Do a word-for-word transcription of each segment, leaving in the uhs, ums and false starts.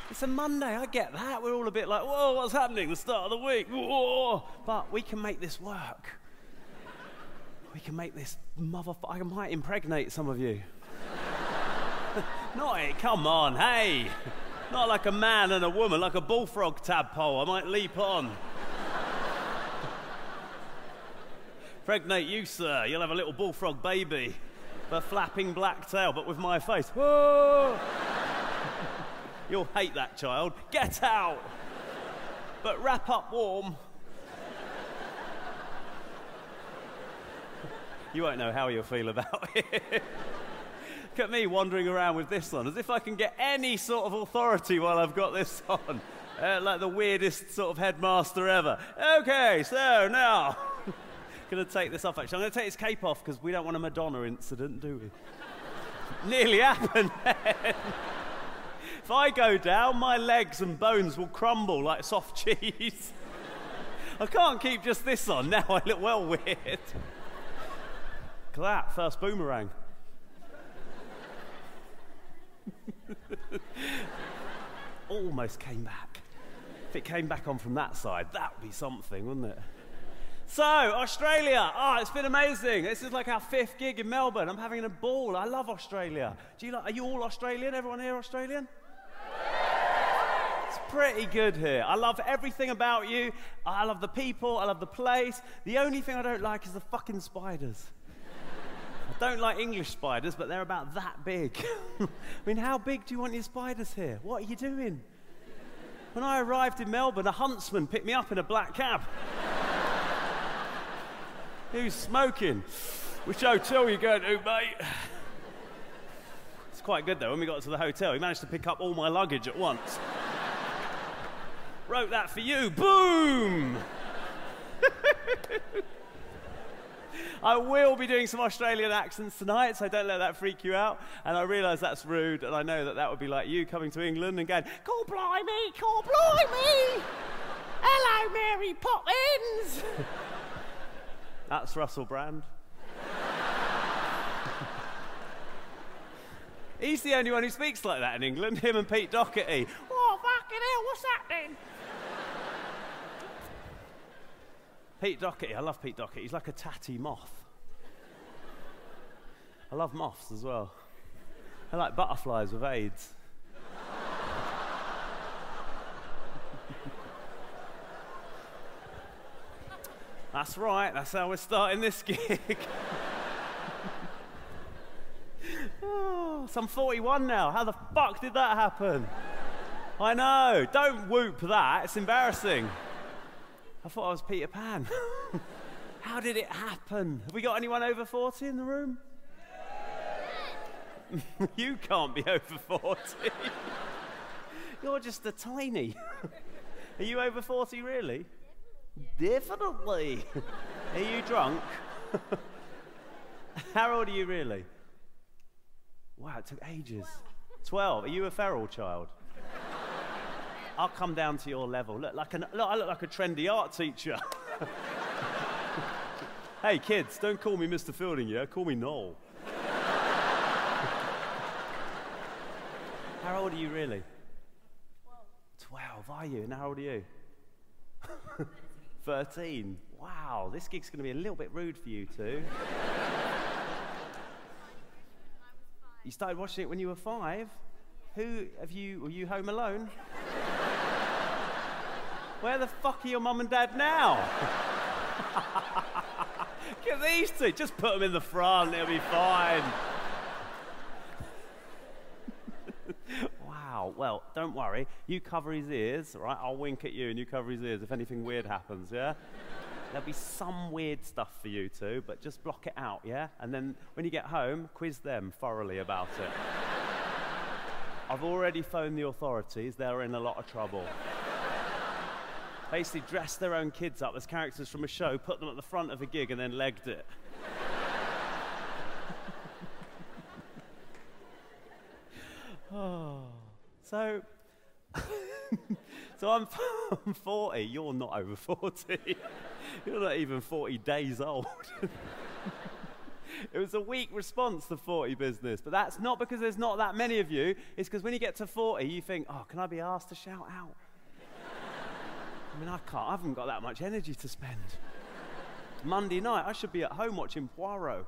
It's a Monday, I get that. We're all a bit like, whoa, what's happening? The start of the week, whoa. But we can make this work. We can make this motherfucker. I might impregnate some of you. Not it, come on, hey. Not like a man and a woman, like a bullfrog tadpole. I might leap on. Impregnate you, sir. You'll have a little bullfrog baby. The flapping black tail, but with my face. Whoa! You'll hate that child. Get out! But wrap up warm. You won't know how you'll feel about it. Look at me wandering around with this on, as if I can get any sort of authority while I've got this on. Uh, like the weirdest sort of headmaster ever. Okay, so now... Going to take this off, actually. I'm going to take his cape off because we don't want a Madonna incident, do we? Nearly happened then. If I go down, my legs and bones will crumble like soft cheese. I can't keep just this on. Now I look well weird. Look at that, first boomerang. Almost came back. If it came back on from that side, that would be something, wouldn't it? So, Australia, oh, it's been amazing. This is like our fifth gig in Melbourne. I'm having a ball. I love Australia. Do you like, are you all Australian? Everyone here Australian? It's pretty good here. I love everything about you. I love the people. I love the place. The only thing I don't like is the fucking spiders. I don't like English spiders, but they're about that big. I mean, how big do you want your spiders here? What are you doing? When I arrived in Melbourne, a huntsman picked me up in a black cab. Who's smoking? Which hotel you going to, mate? It's quite good, though. When we got to the hotel, he managed to pick up all my luggage at once. Wrote that for you. Boom! I will be doing some Australian accents tonight, so don't let that freak you out. And I realise that's rude, and I know that that would be like you coming to England and going, "Call blimey, call blimey! Hello, Mary Poppins!" That's Russell Brand. He's the only one who speaks like that in England, him and Pete Doherty. Oh, fucking hell, what's happening? Pete Doherty, I love Pete Doherty. He's like a tatty moth. I love moths as well. I like butterflies with AIDS. That's right, that's how we're starting this gig. Oh, so I'm forty-one now. How the fuck did that happen? I know, don't whoop that, it's embarrassing. I thought I was Peter Pan. How did it happen? Have we got anyone over forty in the room? You can't be over forty. You're just a tiny. Are you over forty, really? Definitely. Are you drunk? How old are you really? Wow, it took ages. Twelve. Are you a feral child? I'll come down to your level. Look, like an, look, I look like a trendy art teacher. Hey, kids, don't call me Mister Fielding, yeah? Call me Noel. How old are you really? Twelve. Twelve, are you? And how old are you? Thirteen. Wow, this gig's going to be a little bit rude for you two. You started watching it when you were five? Who have you, were you home alone? Where the fuck are your mum and dad now? Get these two, just put them in the front, it'll be fine. Wow, well, don't worry. You cover his ears, all right? I'll wink at you and you cover his ears if anything weird happens, yeah? There'll be some weird stuff for you two, but just block it out, yeah? And then when you get home, quiz them thoroughly about it. I've already phoned the authorities. They're in a lot of trouble. Basically dressed their own kids up as characters from a show, put them at the front of a gig and then legged it. Oh. So, so I'm, I'm forty, you're not over forty. You're not even forty days old. It was a weak response, the forty business. But that's not because there's not that many of you. It's because when you get to forty, you think, oh, can I be asked to shout out? I mean, I can't. I haven't got that much energy to spend. Monday night, I should be at home watching Poirot.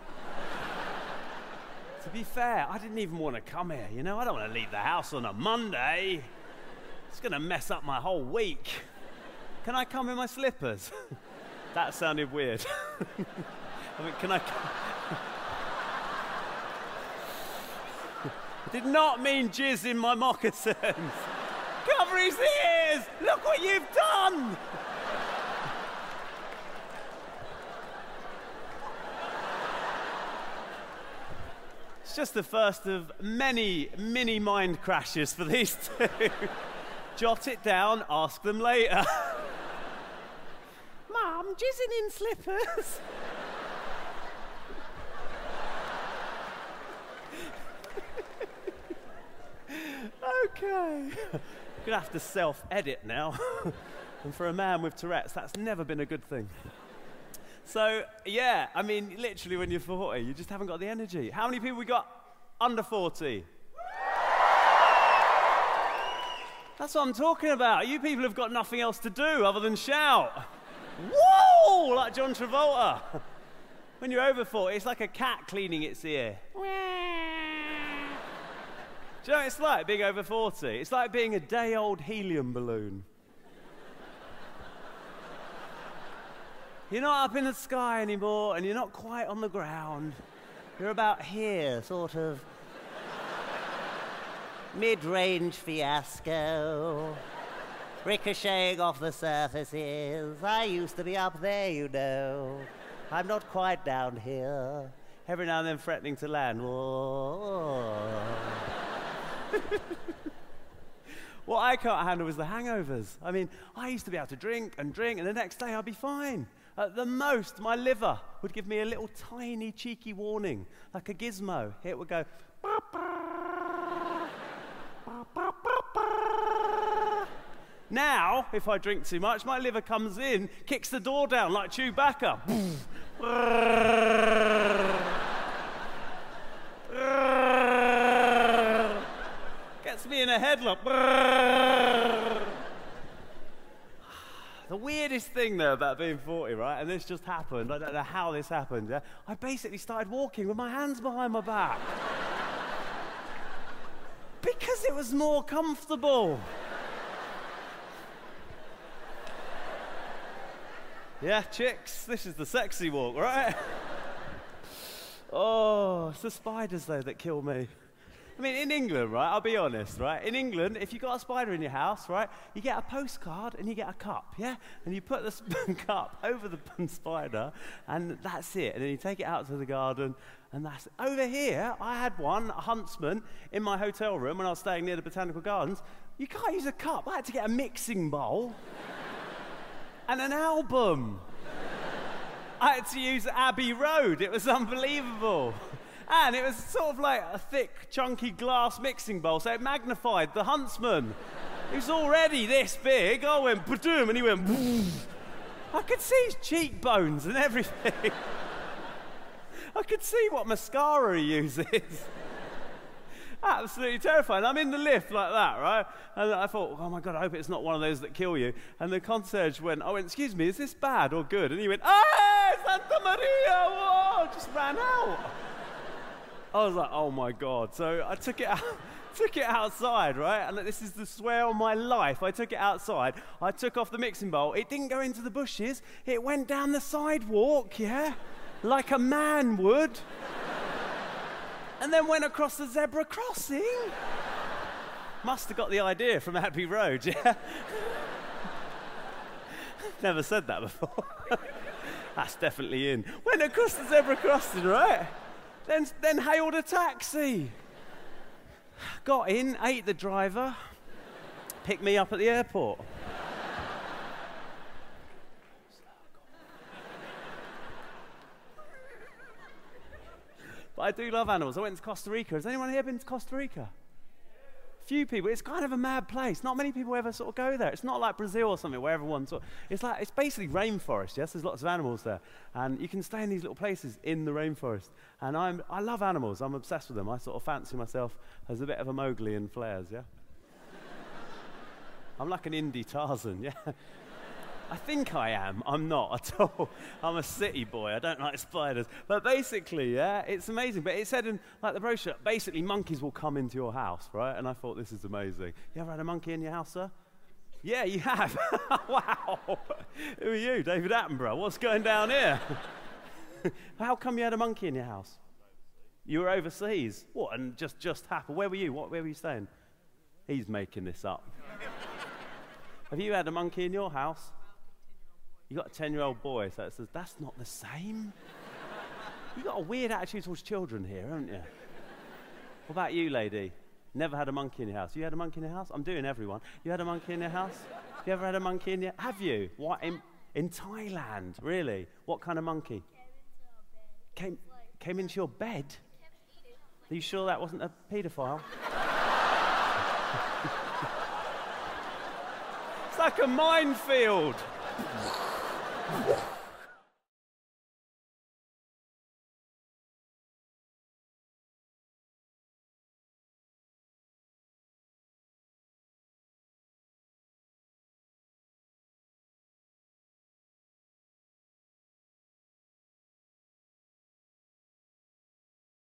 To be fair, I didn't even want to come here, you know? I don't want to leave the house on a Monday. It's going to mess up my whole week. Can I come in my slippers? That sounded weird. I mean, can I... I did not mean jizz in my moccasins. Cover his ears! Look what you've done! It's just the first of many mini mind crashes for these two. Jot it down, ask them later. Mum, jizzing in slippers. Okay. I'm gonna have to self-edit now. And for a man with Tourette's, that's never been a good thing. So, yeah, I mean, literally when you're forty, you just haven't got the energy. How many people we got under forty? That's what I'm talking about. You people have got nothing else to do other than shout. Whoa! Like John Travolta. When you're over forty, it's like a cat cleaning its ear. Do you know what it's like, being over forty? It's like being a day-old helium balloon. You're not up in the sky anymore, and you're not quite on the ground. You're about here, sort of mid-range fiasco, ricocheting off the surfaces. I used to be up there, you know. I'm not quite down here. Every now and then threatening to land. Whoa. What I can't handle is the hangovers. I mean, I used to be able to drink and drink, and the next day I'd be fine. At the most, my liver would give me a little tiny, cheeky warning, like a gizmo. It would go... Now, if I drink too much, my liver comes in, kicks the door down like Chewbacca. Gets me in a headlock. The weirdest thing, though, about being forty, right, and this just happened, I don't know how this happened, yeah? I basically started walking with my hands behind my back. Because it was more comfortable. Yeah, chicks, this is the sexy walk, right? Oh, it's the spiders, though, that kill me. I mean, in England, right, I'll be honest, right? In England, if you've got a spider in your house, right, you get a postcard and you get a cup, yeah? And you put the cup over the spider, and that's it. And then you take it out to the garden, and that's it. Over here, I had one, a huntsman, in my hotel room when I was staying near the Botanical Gardens. You can't use a cup. I had to get a mixing bowl and an album. I had to use Abbey Road. It was unbelievable. And it was sort of like a thick, chunky glass mixing bowl, so it magnified the huntsman. He was already this big. I went, ba-doom, and he went, boom. I could see his cheekbones and everything. I could see what mascara he uses. Absolutely terrifying. I'm in the lift like that, right? And I thought, oh my God, I hope it's not one of those that kill you. And the concierge went, I went, excuse me, is this bad or good? And he went, hey, Santa Maria, whoa, just ran out. I was like, oh my God. So I took it out, took it outside, right? And this is the swear on my life. I took it outside. I took off the mixing bowl. It didn't go into the bushes. It went down the sidewalk, yeah? Like a man would. And then went across the zebra crossing. Must have got the idea from Abbey Road, yeah? Never said that before. That's definitely in. Went across the zebra crossing, right? Then, then hailed a taxi. Got in, ate the driver, picked me up at the airport. But I do love animals. I went to Costa Rica. Has anyone here been to Costa Rica? few people. It's kind of a mad place. Not many people ever sort of go there. It's not like Brazil or something where everyone sort of, it's like, it's basically rainforest, yes? There's lots of animals there. And you can stay in these little places in the rainforest. And I'm, I love animals. I'm obsessed with them. I sort of fancy myself as a bit of a Mowgli in flares, yeah? I'm like an indie Tarzan, yeah? I think I am. I'm not at all. I'm a city boy. I don't like spiders. But basically, yeah, it's amazing. But it said in like the brochure, basically monkeys will come into your house, right? And I thought, this is amazing. You ever had a monkey in your house, sir? Yeah, you have. Wow. Who are you, David Attenborough? What's going down here? How come you had a monkey in your house? You were overseas. What? And just just happened. Where were you? What? Where were you staying? He's making this up. Have you had a monkey in your house? You got a ten-year-old boy, so it says, that's not the same. You got a weird attitude towards children here, haven't you? What about you, lady? Never had a monkey in your house. You had a monkey in your house? I'm doing everyone. You had a monkey in your house? You ever had a monkey in your... Have you? What, in, in Thailand? Really? What kind of monkey? Came, came into your bed? Are you sure that wasn't a paedophile? It's like a minefield.